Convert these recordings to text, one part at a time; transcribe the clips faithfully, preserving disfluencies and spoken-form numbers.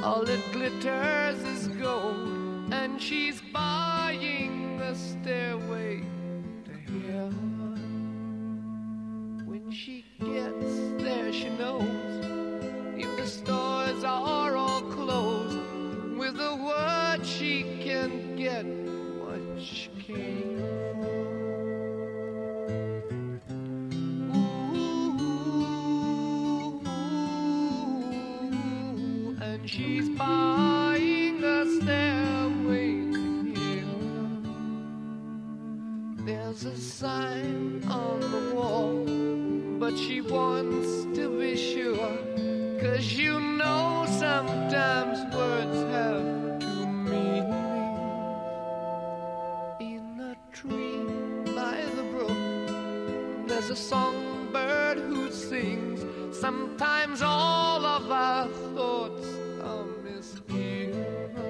all that glitters is gold, and she's buying the stairway to heaven. When she gets there, she knows if the stores are all closed, with a word she can get what she came for. Ooh, and she's buying a stairway to heaven. There's a sign on the wall, but she wants to be sure, 'cause you know sometimes words have two meanings. In a tree by the brook, there's a songbird who sings. Sometimes all of our thoughts are misgiven.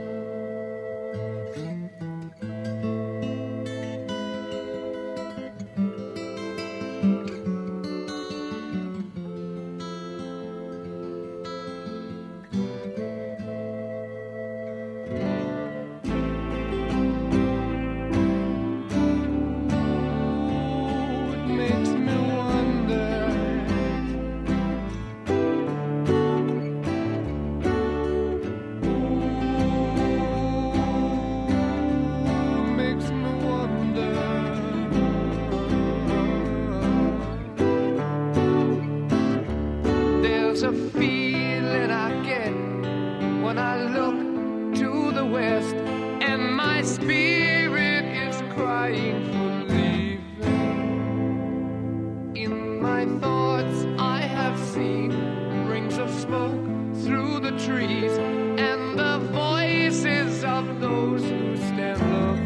There's a feeling I get when I look to the west, and my spirit is crying for leaving. In my thoughts I have seen rings of smoke through the trees, and the voices of those who stand looking.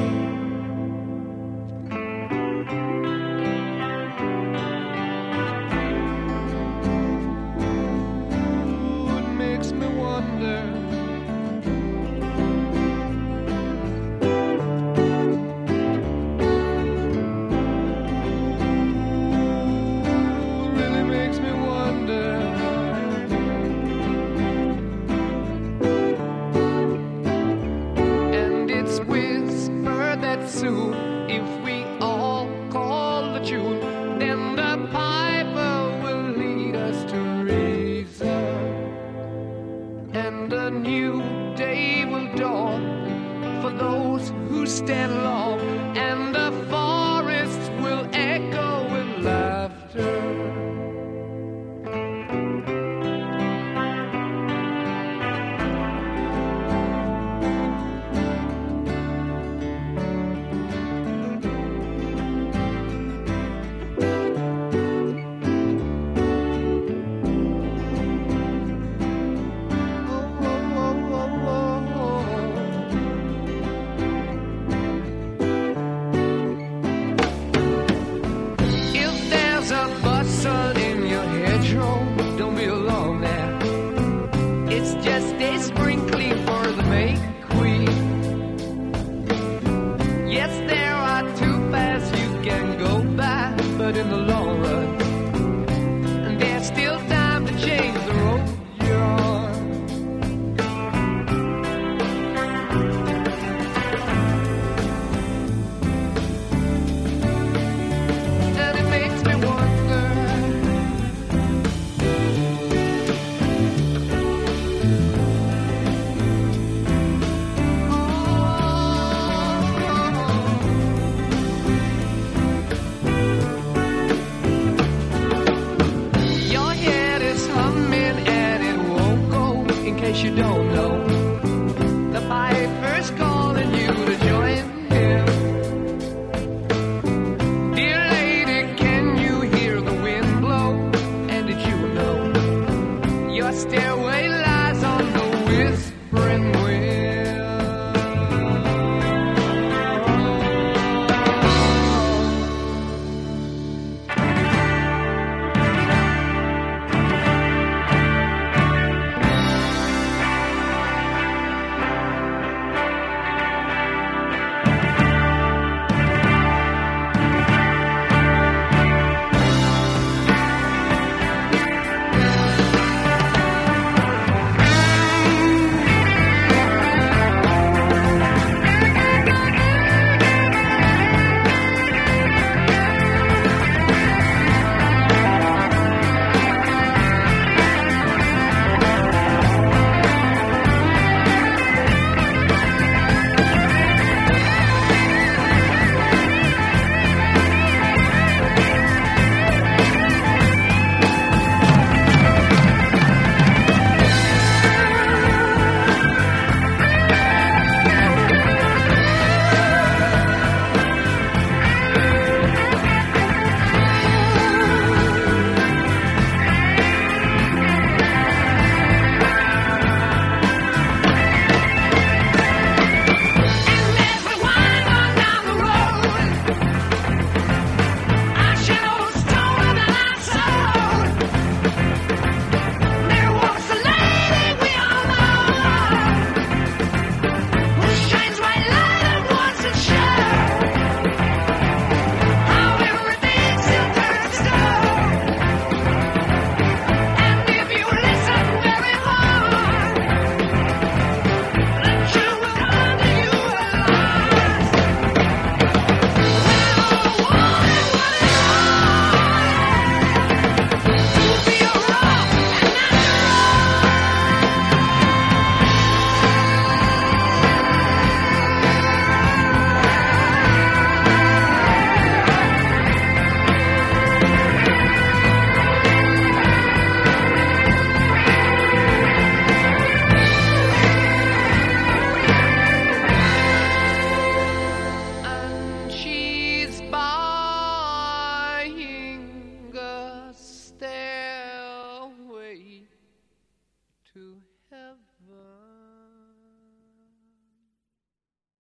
If we all call the tune, then the piper will lead us to reason, and a new day will dawn for those who stand long, and